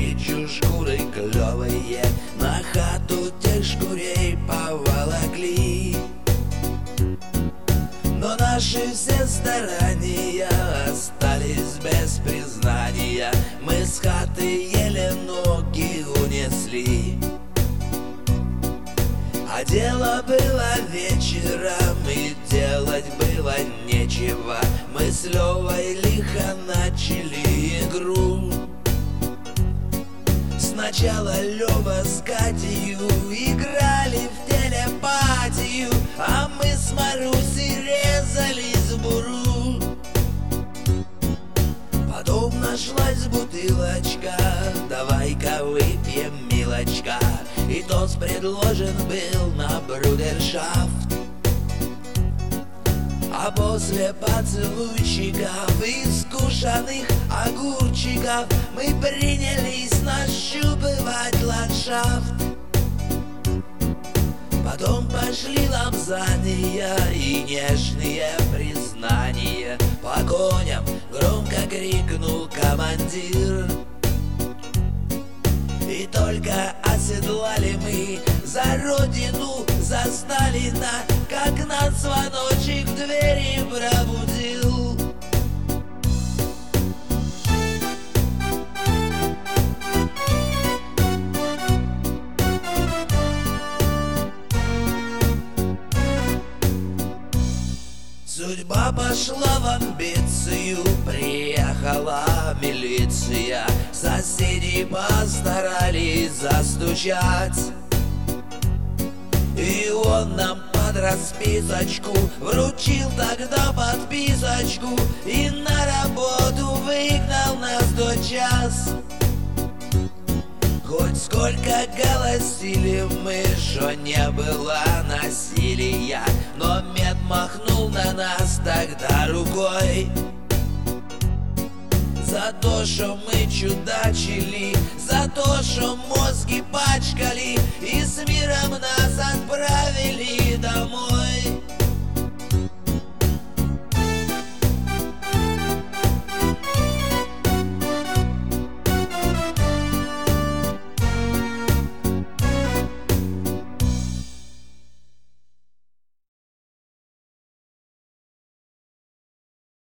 навстречу шкуры клевые, на хату тех шкурей поволокли. Но наши все старания остались без признания, мы с хаты еле ноги унесли. А дело было вечером, и делать было нечего, мы с Левой лихо начали игру. Сначала Лева с Катей играли в телепатию, а мы с Марусей резались в буру. Потом нашлась бутылочка, давай-ка выпьем, милочка, и тост предложен был на брудершафт. А после поцелуйчиков и скушанных огурчиков мы принялись нащупывать ландшафт. Потом пошли лапзания и нежные признания, по коням громко крикнул командир. И только оседлали мы за родину, за Сталина, как нас звоночек в двери пробудил. Судьба пошла в амбицию, приехала милиция, соседи постарались застучать. И он нам под расписочку вручил тогда подписочку и на работу выгнал нас до час. Хоть сколько голосили мы, что не было насилия, но мед махнул на нас тогда рукой. За то, что мы чудачили, за то, что мозги пачкали, и с миром нас отправили домой.